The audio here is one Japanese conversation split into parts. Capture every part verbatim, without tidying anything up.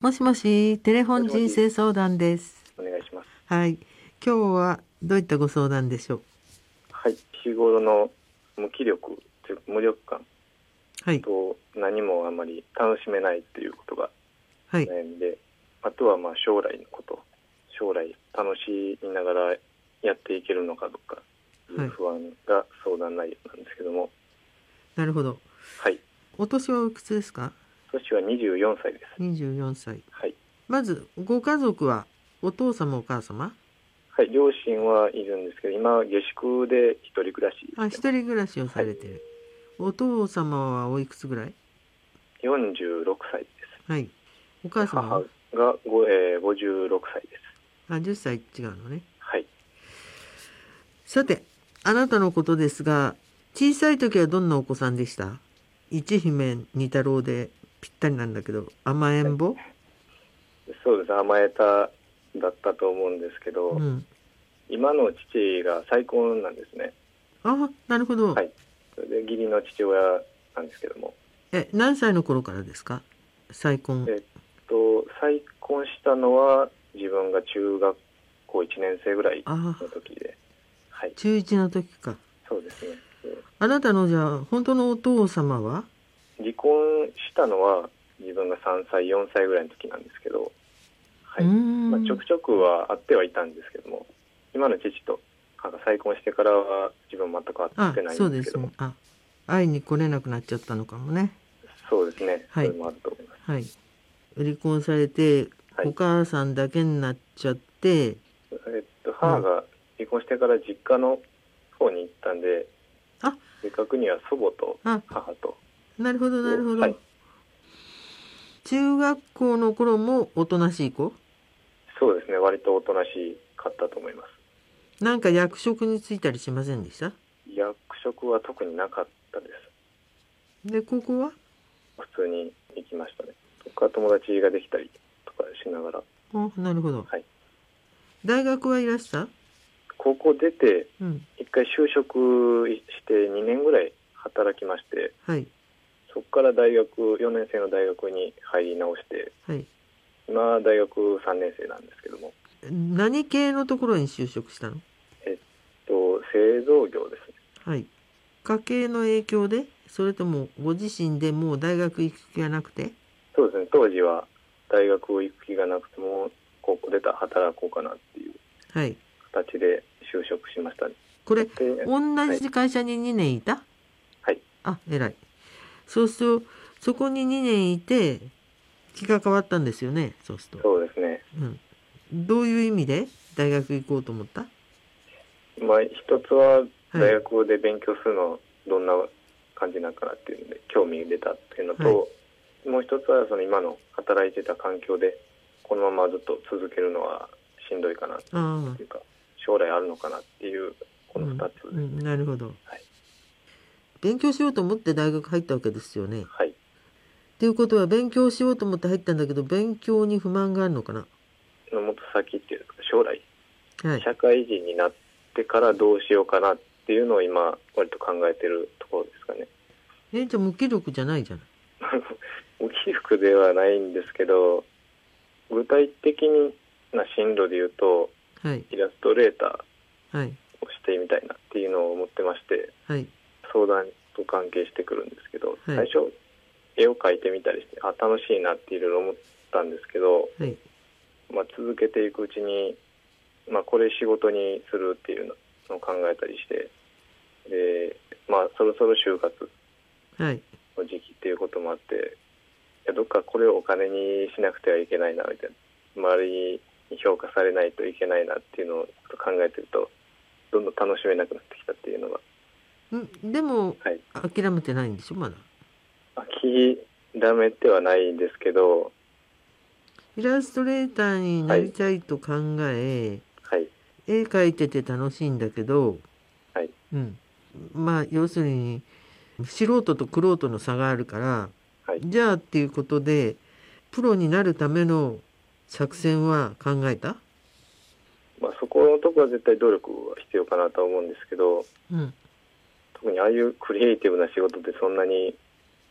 もしもし、テレフォン人生相談です。 お願いします。 はい。今日はどういったご相談でしょう。 はい。日頃の無気力、無力感はい。 と何もあまり楽しめないということがはい。 悩みで、あとはまあ将来のこと、将来楽しみながらやっていけるのかどうかという不安が相談内容なんですけども。 なるほど。 はい。 お年はおいくつですか？ 年はにじゅうよんさいです。 にじゅうよんさい。 はい。 まず、ご家族はお父様お母様？ はい。両親はいるんですけど、今下宿で一人暮らししてまあ、 す。 一人暮らしをされてる。はい、お父様はおいくつぐらい？ よんじゅうろくさいです。 はい。お母様は？ 母がご、えー、ごじゅうろくさいです。 あ、じゅっさい違うのね。 はい。 さて、あなたのことですが、小さい時はどんなお子さんでした？一姫二太郎でぴったりなんだけど、甘えん坊？はい、 そうです。甘えただったと思うんですけど、うん、今の父が再婚なんですね。 あ、なるほど。 はい。それで義理の父親なんですけども。 え、何歳の頃からですか？再婚。 えっと再婚したのは自分が中学校いちねん生ぐらいの時で、 はい、中いちの時か。 そうですね。 あなたのじゃあ本当のお父様は？ 離婚したのは自分がさんさいよんさいぐらいの時なんですけど、はい、まあ、ちょくちょくは会ってはいたんですけども、今の父と再婚してからは自分全く会ってないんですけども。 あ、そうですね。あ、会いに来れなくなっちゃったのかもね。 そうですね。はい、それもあると思います。 はい。離婚されて、はい、お母さんだけになっちゃって、えっと母が離婚してから実家の方に行ったんで、 うん、あ、 正確には祖母と母と。 なるほどなるほど。はい、中学校の頃もおとなしい子？ そうですね。割とおとなしかったと思います。 なんか役職に就いたりしませんでした？ 役職は特になかったです。 で、高校は普通に行きましたね。とか友達ができたりとかしながら。 あ、なるほど。 はい。 大学はいらした？ 高校出て一回就職してにねんぐらい働きまして、はい、そこから大学よねん生の大学に入り直して、はい、今大学さんねん生なんですけども。 何系のところに就職したの？ えっと製造業ですね。 はい。家計の影響で、それともご自身でもう大学行く気がなくて？ そうですね。当時は大学行く気がなくても高校出たら働こうかなっていう形で就職しましたね。 これ同じ会社ににねんいた？ はい。 あ、偉い。そうするとそこににねんいて気が変わったんですよね。そうすると。 そうですね。 うん。どういう意味で大学行こうと思った？ まあ一つは大学で勉強するのどんな感じなのかなっていうので興味が出たっていうのと、はい、もう一つはその今の働いてた環境でこのままずっと続けるのはしんどいかなっていうか、将来あるのかなっていうこのふたつ、 うんうん、なるほど、はい、勉強しようと思って大学入ったわけですよね。 はい。 っていうことは勉強しようと思って入ったんだけど勉強に不満があるのかな？ もっと先っていうんですか、将来、 はい、 社会人になってからどうしようかなっていうのを今割と考えてるところですかね。 えじゃあ無気力じゃないじゃない無気力ではないんですけど、具体的な進路でいうと、はい、イラストレーターをしてみたいなっていうのを思ってまして、はい、相談と関係してくるんですけど、はい、最初絵を描いてみたりしてあ楽しいなっていろいろ思ったんですけど、はい、まあ、続けていくうちに、まあ、これ仕事にするっていうのを考えたりして、で、まあ、そろそろ就活の時期っていうこともあって、はい、いやどっかこれをお金にしなくてはいけないなみたいな、周りに評価されないといけないなっていうのを考えてるとどんどん楽しめなくなってきたっていうのが。 んでも、はい、諦めてないんでしょまだ？ 諦めてはないんですけど、 イラストレーターになりたいと考え、はい、絵描いてて楽しいんだけど、はい、うん、まあ要するに素人と玄人の差があるから、はい、じゃあっていうことでプロになるための作戦は考えた？ まあ、そこのところは絶対努力は必要かなとは思うんですけど、うん、特にああいうクリエイティブな仕事ってそんなに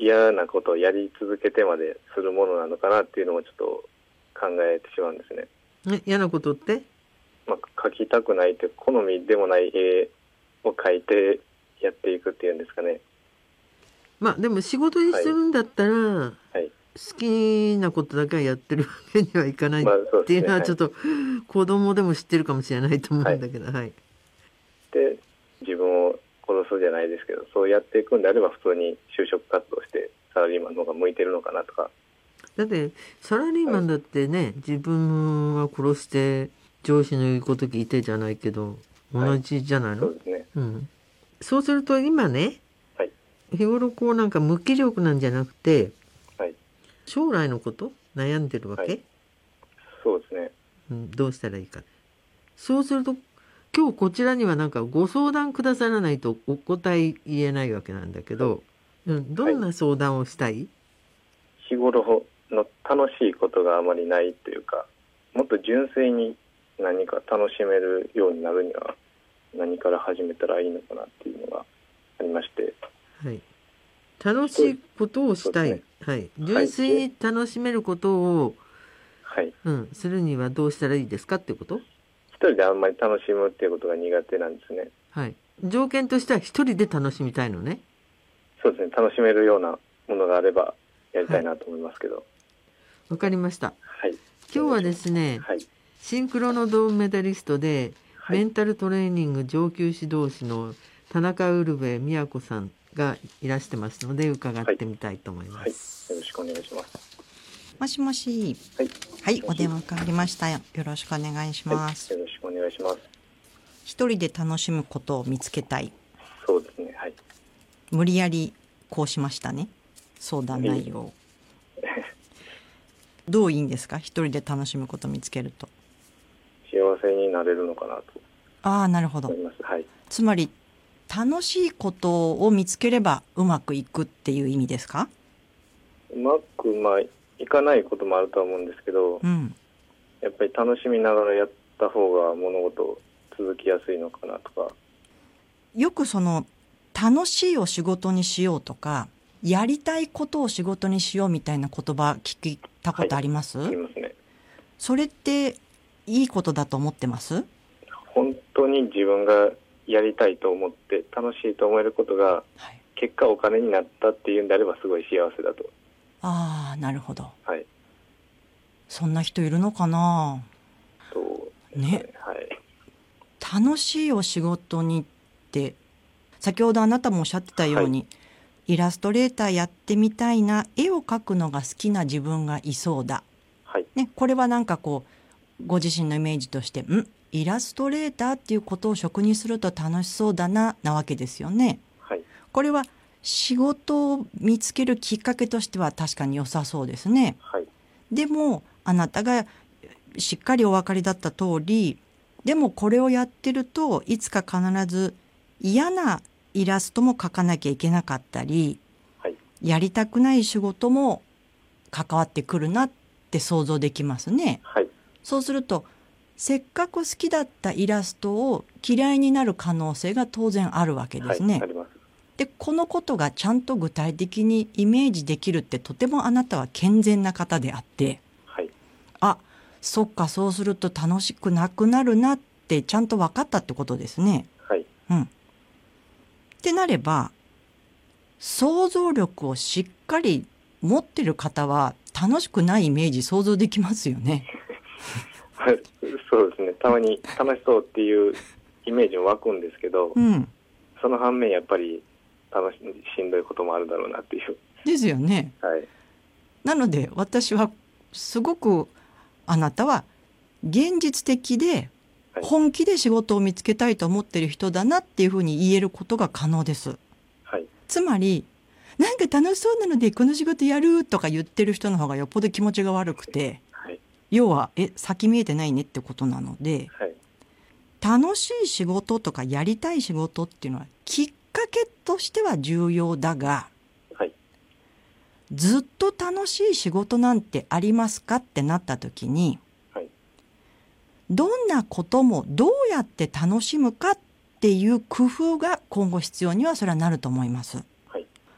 嫌なことをやり続けてまでするものなのかなっていうのもちょっと考えてしまうんですね。 え、嫌なことって？ まあ、描きたくないという好みでもない絵を描いてやっていくっていうんですかね。 まあでも仕事にするんだったら、はいはい、好きなことだけはやってるわけにはいかないっていうのはちょっと子供でも知ってるかもしれないと思うんだけど、はい、はい、 で自分を殺すじゃないですけど、そうやっていくんであれば普通に就職活動してサラリーマンの方が向いてるのかなとか。 だってサラリーマンだってね、はい、自分は殺して上司の言うこと聞いてじゃないけど同じじゃないの、はい、そうですね、うん、そうすると今ね、はい、日頃こうなんか無気力なんじゃなくて、はい、将来のこと悩んでるわけ、はい、 そうですね、 うん、どうしたらいいか。そうすると今日こちらにはなんかご相談くださらないとお答え言えないわけなんだけど、はい、うん、どんな相談をしたい？はい、 日頃の楽しいことがあまりないというか、もっと純粋に何か楽しめるようになるには何から始めたらいいのかなっていうのがありまして、 はい、楽しいことをしたい、ね、はい、純粋に楽しめることを、はいうん、するにはどうしたらいいですかっていうこと？ 一人であんまり楽しむっていうことが苦手なんですね。 はい、条件としては一人で楽しみたいのね。 そうですね、楽しめるようなものがあればやりたいなと思いますけど。わ、 はい、かりました、 はい、 今日はですね、はい、シンクロの銅メダリストで、はい、メンタルトレーニング上級指導士の田中ウルヴェ都さんがいらしてますので伺ってみたいと思います、 はいはい、よろしくお願いします。 もしもし、 はい、 はい、お電話変わりました。よろしくお願いします、 はい、よろしくお願いします。 一人で楽しむことを見つけたい。 そうですね、はい、 無理やりこうしましたね、相談内容どういいんですか？一人で楽しむことを見つけると幸せになれるのかなと。 ああ、なるほど、 はい、 つまり楽しいことを見つければうまくいくっていう意味ですか？ うまく、まあ、いかないこともあるとは思うんですけど、うん、やっぱり楽しみながらやった方が物事続きやすいのかなとか。 よくその楽しいを仕事にしようとかやりたいことを仕事にしようみたいな言葉聞いたことあります？ はい、ありますね。 それっていいことだと思ってます？ 本当に自分がやりたいと思って楽しいと思えることが、はい、結果お金になったっていうんであればすごい幸せだと。 ああ、なるほど、 はい、 そんな人いるのかな。 そうですね、 ね、はい、楽しいを仕事にって先ほどあなたもおっしゃってたように、はい、イラストレーターやってみたいな、絵を描くのが好きな自分がいそうだ、はいね、これはなんかこうご自身のイメージとしてんイラストレーターっていうことを職にすると楽しそうだななわけですよね、はい、これは仕事を見つけるきっかけとしては確かに良さそうですね、はい、でもあなたがしっかりお分かりだった通り、でもこれをやってるといつか必ず嫌なイラストも描かなきゃいけなかったり、はい、やりたくない仕事も関わってくるなって想像できますね、はい、そうするとせっかく好きだったイラストを嫌いになる可能性が当然あるわけですね、はい、あります。でこのことがちゃんと具体的にイメージできるってとてもあなたは健全な方であって、はい、あ、そっか、そうすると楽しくなくなるなってちゃんと分かったってことですね、はいうん、ってなれば想像力をしっかり持ってる方は楽しくないイメージ想像できますよねはい、そうですね、たまに楽しそうっていうイメージも湧くんですけど、うん、その反面やっぱり楽ししんどいこともあるだろうなっていう。 ですよね、はい、なので私はすごくあなたは現実的で本気で仕事を見つけたいと思っている人だなっていうふうに言えることが可能です、はい、つまりなんか楽しそうなのでこの仕事やるとか言ってる人の方がよっぽど気持ちが悪くて、はい、要はえ先見えてないねってことなので、はい、楽しい仕事とかやりたい仕事っていうのはきっかけとしては重要だが、はい、ずっと楽しい仕事なんてありますかってなった時に、はい、どんなこともどうやって楽しむかっていう工夫が今後必要にはそれはなると思います、はい、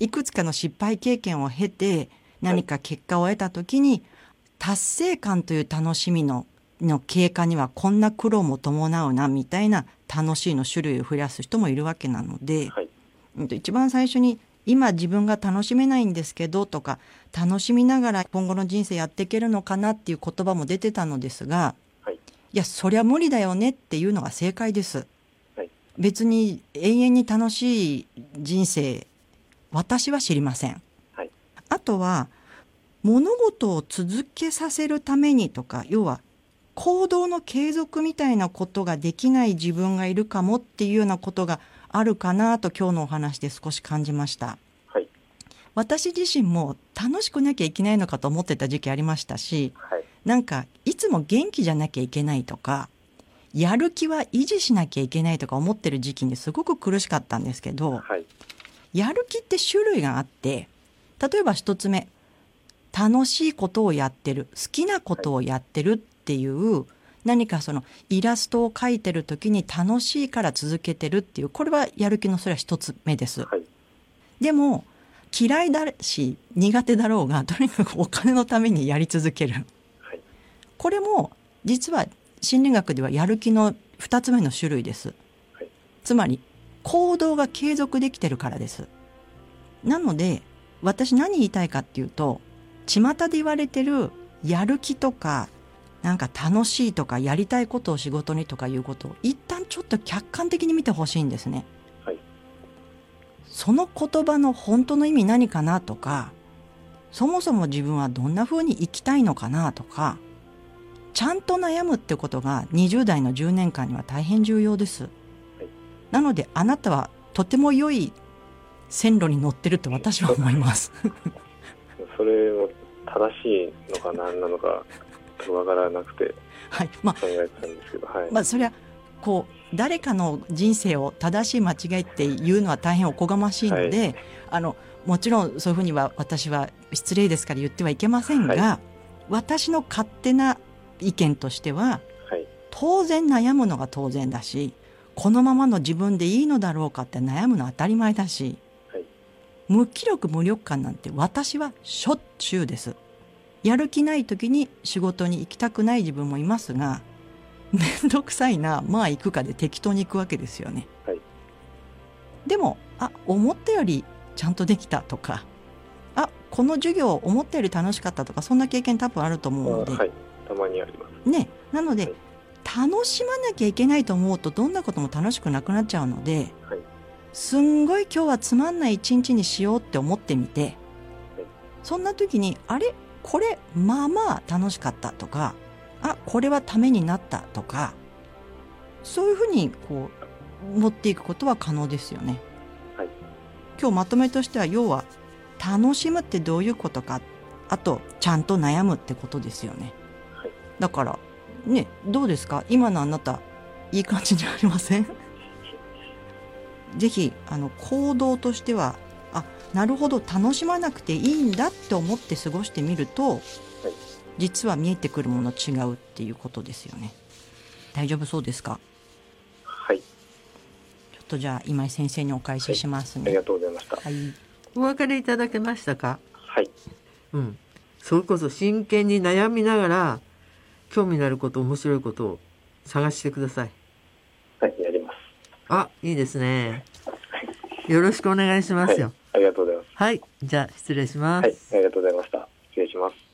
いくつかの失敗経験を経て何か結果を得た時に、達成感という楽しみのの経過にはこんな苦労も伴うなみたいな楽しいの種類を増やす人もいるわけなので、はい、一番最初に今自分が楽しめないんですけどとか、楽しみながら今後の人生やっていけるのかなっていう言葉も出てたのですが、はい、いやそりゃ無理だよねっていうのが正解です、はい、別に永遠に楽しい人生私は知りません、はい、あとは物事を続けさせるためにとか、要は行動の継続みたいなことができない自分がいるかもっていうようなことがあるかなと今日のお話で少し感じました、はい、私自身も楽しくなきゃいけないのかと思ってた時期ありましたし、はい、なんかいつも元気じゃなきゃいけないとか、やる気は維持しなきゃいけないとか思ってる時期にすごく苦しかったんですけど、はい、やる気って種類があって、例えば一つ目、楽しいことをやってる、好きなことをやってるっていう、はい、何かそのイラストを描いてる時に楽しいから続けてるっていう、これはやる気のそれは一つ目です、はい、でも嫌いだし苦手だろうがとにかくお金のためにやり続ける、はい、これも実は心理学ではやる気の二つ目の種類です、はい、つまり行動が継続できてるからです。なので私何言いたいかっていうと、巷で言われてるやる気とかなんか楽しいとかやりたいことを仕事にとかいうことを一旦ちょっと客観的に見てほしいんですね、はい、その言葉の本当の意味何かなとか、そもそも自分はどんな風に生きたいのかなとか、ちゃんと悩むってことがにじゅう代のじゅうねんかんには大変重要です、はい、なのであなたはとても良い線路に乗ってると私は思いますそれも正しいのか何なのかわからなくて考えてたんですけど、はい、 まあそれはこう誰かの人生を正しい間違いっていうのは大変おこがましいので、はい、あのもちろんそういうふうには私は失礼ですから言ってはいけませんが、はい、私の勝手な意見としては、はい、当然悩むのが当然だし、このままの自分でいいのだろうかって悩むのは当たり前だし、はい、無気力無力感なんて私はしょっちゅうです。やる気ない時に仕事に行きたくない自分もいますが、めんどくさいな、まあ行くかで適当に行くわけですよね、はい、でもあ思ったよりちゃんとできたとか、あこの授業思ったより楽しかったとか、そんな経験多分あると思うので、 はい、たまにありますね。なので、はい、楽しまなきゃいけないと思うとどんなことも楽しくなくなっちゃうので、はい、すんごい今日はつまんない一日にしようって思ってみて、はい、そんな時にあれこれまあまあ楽しかったとか、あこれはためになったとか、そういうふうにこう持っていくことは可能ですよね、はい、今日まとめとしては、要は楽しむってどういうことか、あとちゃんと悩むってことですよね、はい、だからね、どうですか今のあなた、いい感じじゃありませんぜひあの行動としては、あなるほど楽しまなくていいんだって思って過ごしてみると、はい、実は見えてくるもの違うっていうことですよね。大丈夫そうですか？ はい。ちょっとじゃあ今井先生にお返ししますね、 はい、ありがとうございました、 はい、 お分かりいただけましたか？ はい、 うん、それこそ真剣に悩みながら興味のあること、面白いことを探してください。 はい、やります。 あ、いいですね。よろしくお願いしますよ。 はい、ありがとうございます。 はい、じゃあ失礼します。 はい、ありがとうございました。失礼します。